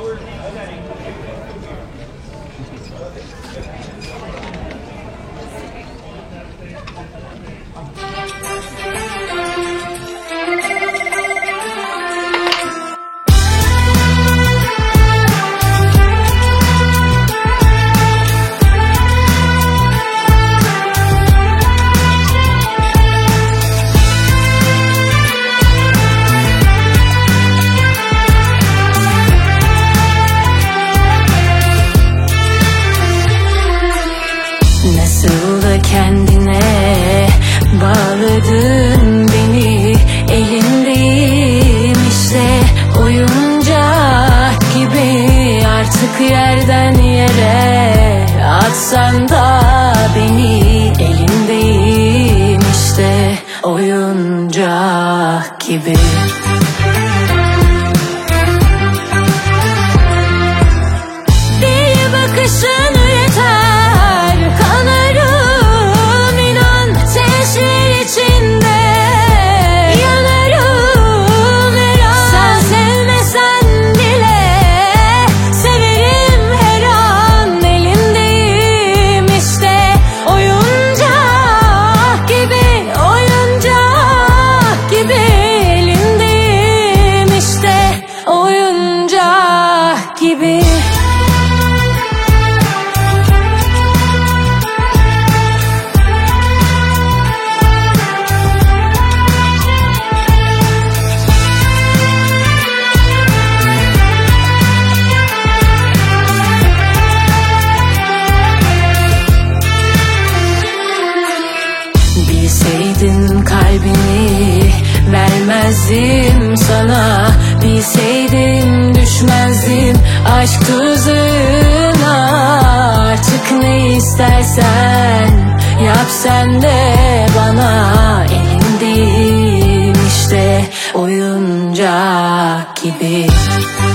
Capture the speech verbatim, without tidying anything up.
Nasıl da kendine bağladın beni, elindeyim işte oyuncak gibi. Artık yerden yere atsan da beni, elindeyim işte oyuncak gibi. Bir bakışın yeter, kanarım inan ateşler içinde, yanarım her an. Sen sevmesen bile severim her an, elindeyim işte oyuncak gibi, oyuncak gibi, elindeyim işte oyuncak gibi. Bilseydim kalbimi vermezdim sana, bilseydim düşmezdim aşk tuzağına. Artık ne istersen yap sen de bana, elindeyim işte oyuncak gibi.